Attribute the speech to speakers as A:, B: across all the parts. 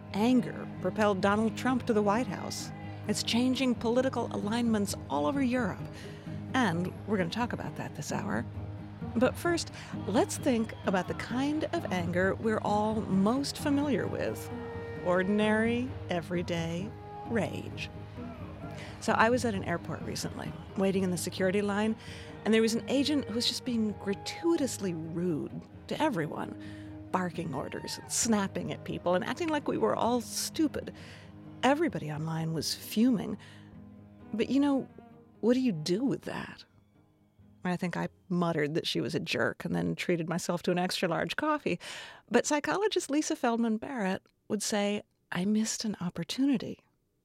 A: Anger propelled Donald Trump to the White House. It's changing political alignments all over Europe. And we're going to talk about that this hour. But first, let's think about the kind of anger we're all most familiar with. Ordinary, everyday rage. So I was at an airport recently, waiting in the security line, and there was an agent who was just being gratuitously rude to everyone, barking orders and snapping at people and acting like we were all stupid. Everybody online was fuming. But what do you do with that? I think I muttered that she was a jerk and then treated myself to an extra large coffee. But psychologist Lisa Feldman Barrett would say, I missed an opportunity.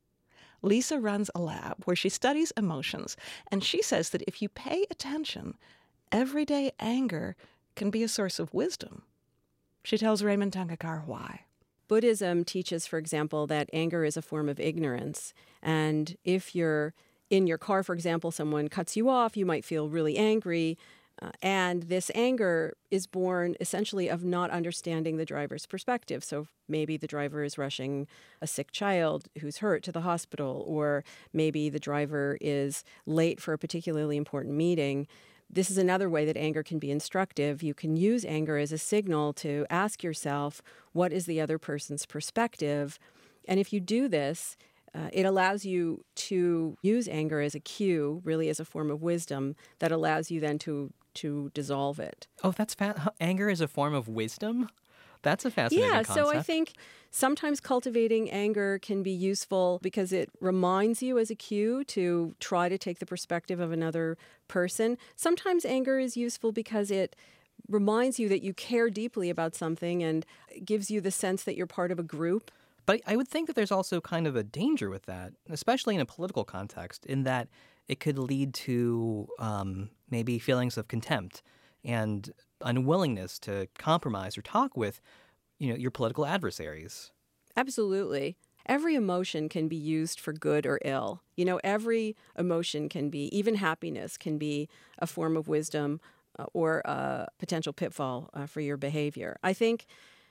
A: Lisa runs a lab where she studies emotions, and she says that if you pay attention, everyday anger can be a source of wisdom. She tells Raymond Tangakar why.
B: Buddhism teaches, for example, that anger is a form of ignorance. And if you're in your car, for example, someone cuts you off, you might feel really angry. And this anger is born essentially of not understanding the driver's perspective. So maybe the driver is rushing a sick child who's hurt to the hospital, or maybe the driver is late for a particularly important meeting. This is another way that anger can be instructive. You can use anger as a signal to ask yourself, what is the other person's perspective? And if you do this, it allows you to use anger as a cue, really as a form of wisdom that allows you then to dissolve it.
C: Oh, that's anger is a form of wisdom? That's a fascinating concept.
B: So I think sometimes cultivating anger can be useful because it reminds you as a cue to try to take the perspective of another person. Sometimes anger is useful because it reminds you that you care deeply about something and gives you the sense that you're part of a group.
C: But I would think that there's also kind of a danger with that, especially in a political context, in that it could lead to maybe feelings of contempt and unwillingness to compromise or talk with, your political adversaries.
B: Absolutely. Every emotion can be used for good or ill. Every emotion can be, even happiness can be a form of wisdom or a potential pitfall for your behavior. I think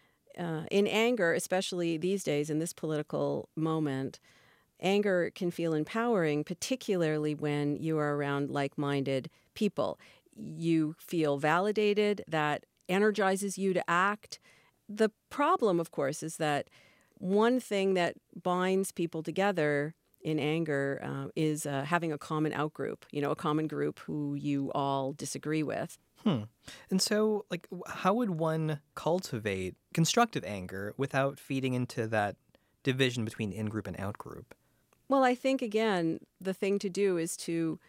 B: in anger, especially these days in this political moment, anger can feel empowering, particularly when you are around like-minded people. You feel validated. That energizes you to act. The problem, of course, is that one thing that binds people together in anger is having a common outgroup, a common group who you all disagree with.
C: And so, how would one cultivate constructive anger without feeding into that division between in-group and out-group?
B: Well, I think, again, the thing to do is to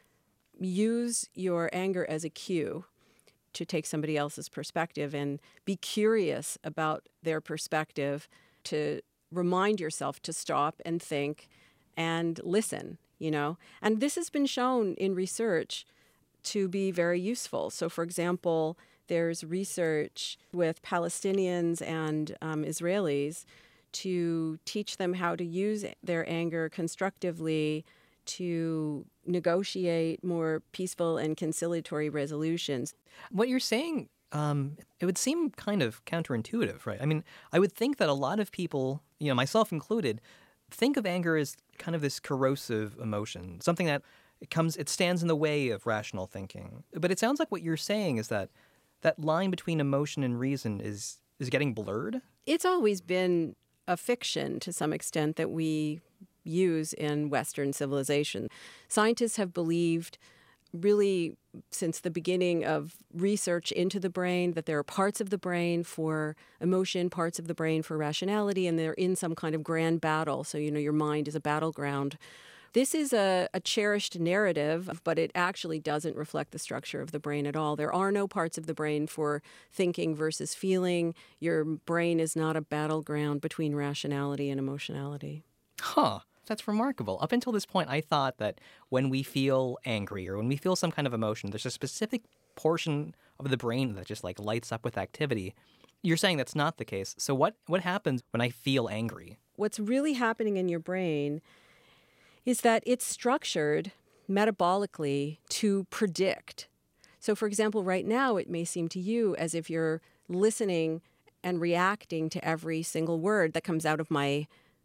B: use your anger as a cue to take somebody else's perspective and be curious about their perspective, to remind yourself to stop and think and listen, And this has been shown in research to be very useful. So, for example, there's research with Palestinians and Israelis to teach them how to use their anger constructively to negotiate more peaceful and conciliatory resolutions.
C: What you're saying, it would seem kind of counterintuitive, right? I mean, I would think that a lot of people, myself included, think of anger as kind of this corrosive emotion, something that it stands in the way of rational thinking. But it sounds like what you're saying is that line between emotion and reason is getting blurred?
B: It's always been a fiction to some extent that we use in Western civilization. Scientists have believed really since the beginning of research into the brain that there are parts of the brain for emotion, parts of the brain for rationality, and they're in some kind of grand battle. So, your mind is a battleground. This is a cherished narrative, but it actually doesn't reflect the structure of the brain at all. There are no parts of the brain for thinking versus feeling. Your brain is not a battleground between rationality and emotionality.
C: Huh. That's remarkable. Up until this point, I thought that when we feel angry or when we feel some kind of emotion, there's a specific portion of the brain that just lights up with activity. You're saying that's not the case. So what happens when I feel angry?
B: What's really happening in your brain is that it's structured metabolically to predict. So, for example, right now it may seem to you as if you're listening and reacting to every single word that comes out of my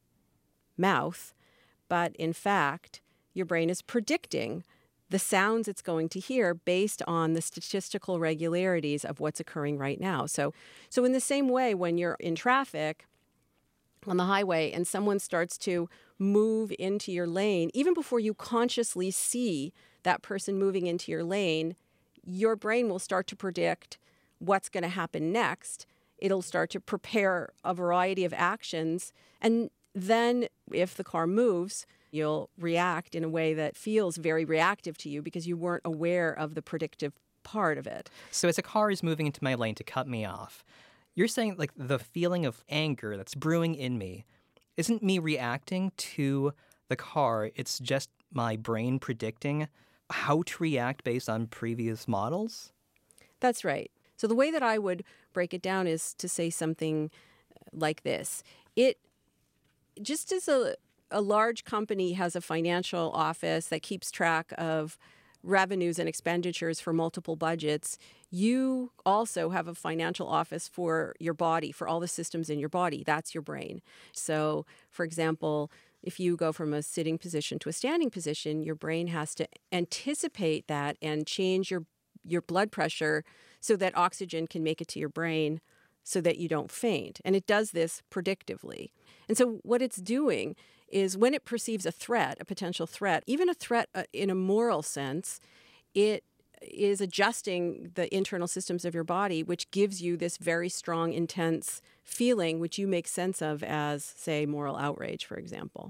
B: mouth, but in fact, your brain is predicting the sounds it's going to hear based on the statistical regularities of what's occurring right now. So in the same way, when you're in traffic on the highway and someone starts to move into your lane, even before you consciously see that person moving into your lane, your brain will start to predict what's going to happen next. It'll start to prepare a variety of actions. And then if the car moves, you'll react in a way that feels very reactive to you because you weren't aware of the predictive part of it.
C: So as a car is moving into my lane to cut me off, you're saying like the feeling of anger that's brewing in me isn't me reacting to the car. It's just my brain predicting how to react based on previous models?
B: That's right. So the way that I would break it down is to say something like this. It just as a large company has a financial office that keeps track of revenues and expenditures for multiple budgets, you also have a financial office for your body, for all the systems in your body. That's your brain. So, for example, if you go from a sitting position to a standing position, your brain has to anticipate that and change your blood pressure so that oxygen can make it to your brain so that you don't faint. And it does this predictively. And so what it's doing is when it perceives a threat, a potential threat, even a threat in a moral sense, it is adjusting the internal systems of your body, which gives you this very strong, intense feeling, which you make sense of as, say, moral outrage, for example.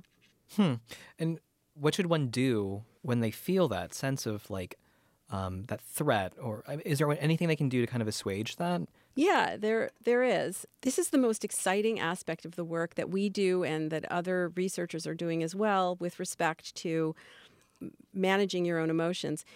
C: And what should one do when they feel that sense of like that threat? Or is there anything they can do to kind of assuage that?
B: Yeah, there is. This is the most exciting aspect of the work that we do and that other researchers are doing as well with respect to managing your own emotions.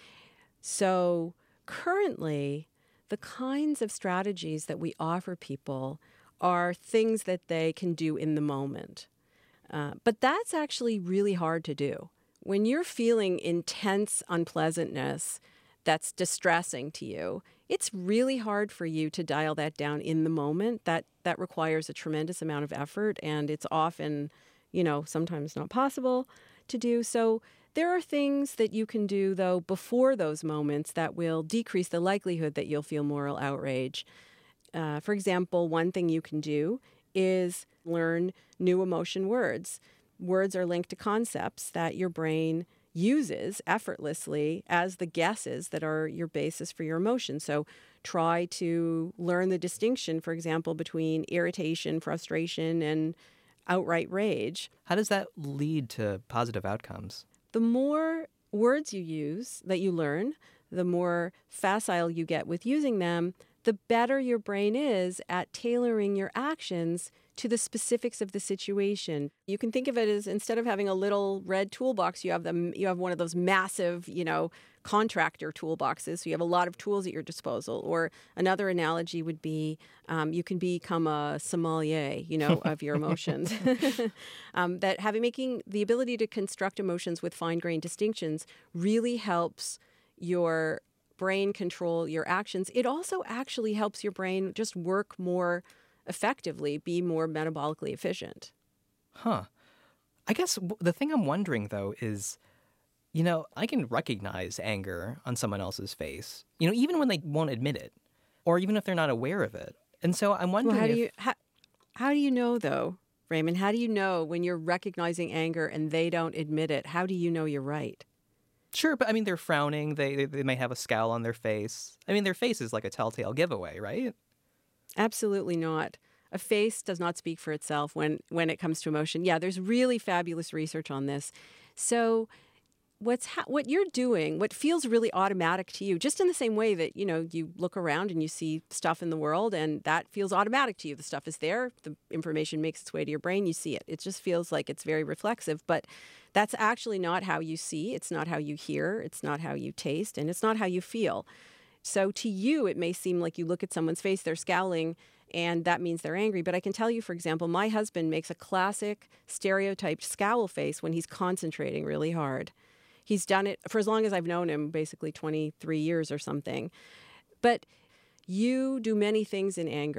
B: So currently, the kinds of strategies that we offer people are things that they can do in the moment. But that's actually really hard to do. When you're feeling intense unpleasantness that's distressing to you, it's really hard for you to dial that down in the moment. That requires a tremendous amount of effort, and it's often, sometimes not possible to do. So there are things that you can do, though, before those moments that will decrease the likelihood that you'll feel moral outrage. For example, one thing you can do is learn new emotion words. Words are linked to concepts that your brain uses effortlessly as the guesses that are your basis for your emotion. So try to learn the distinction, for example, between irritation, frustration, and outright rage.
C: How does that lead to positive outcomes?
B: The more words you use that you learn, the more facile you get with using them, the better your brain is at tailoring your actions to the specifics of the situation. You can think of it as instead of having a little red toolbox, you have one of those massive, contractor toolboxes. So you have a lot of tools at your disposal. Or another analogy would be you can become a sommelier, of your emotions. Making the ability to construct emotions with fine-grained distinctions really helps your brain control your actions. It also actually helps your brain just work more effectively, be more metabolically efficient.
C: Huh. I guess the thing I'm wondering, though, is, I can recognize anger on someone else's face, even when they won't admit it, or even if they're not aware of it. And so I'm wondering
B: how do you know, though, Raymond? How do you know when you're recognizing anger and they don't admit it? How do you know you're right?
C: Sure, but they're frowning. They may have a scowl on their face. Their face is like a telltale giveaway, right?
B: Absolutely not. A face does not speak for itself when it comes to emotion. Yeah, there's really fabulous research on this. So what you're doing, what feels really automatic to you, just in the same way that, you look around and you see stuff in the world and that feels automatic to you. The stuff is there. The information makes its way to your brain. You see it. It just feels like it's very reflexive. But that's actually not how you see. It's not how you hear. It's not how you taste. And it's not how you feel. So to you, it may seem like you look at someone's face, they're scowling, and that means they're angry. But I can tell you, for example, my husband makes a classic stereotyped scowl face when he's concentrating really hard. He's done it for as long as I've known him, basically 23 years or something. But you do many things in anger.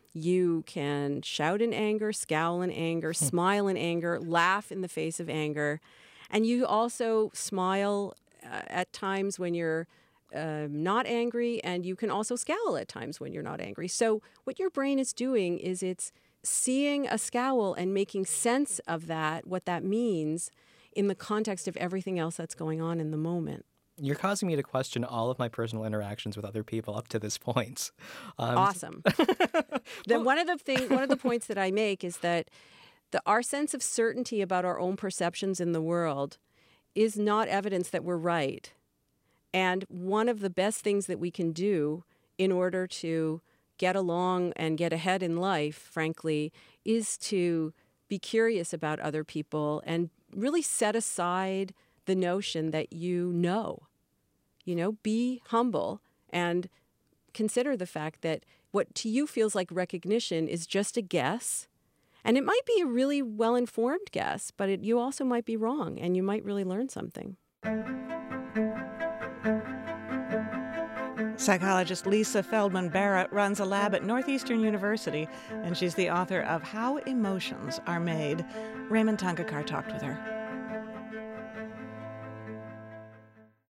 B: You can shout in anger, scowl in anger, smile in anger, laugh in the face of anger. And you also smile at times when you're not angry, and you can also scowl at times when you're not angry. So what your brain is doing is it's seeing a scowl and making sense of that, what that means in the context of everything else that's going on in the moment.
C: You're causing me to question all of my personal interactions with other people up to this point.
B: Awesome. One of the points that I make is that our sense of certainty about our own perceptions in the world is not evidence that we're right. And one of the best things that we can do in order to get along and get ahead in life, frankly, is to be curious about other people and really set aside the notion that you know. Be humble and consider the fact that what to you feels like recognition is just a guess. And it might be a really well-informed guess, but you also might be wrong, and you might really learn something.
A: Psychologist Lisa Feldman Barrett runs a lab at Northeastern University, and she's the author of How Emotions Are Made. Raymond Tangakar talked with her.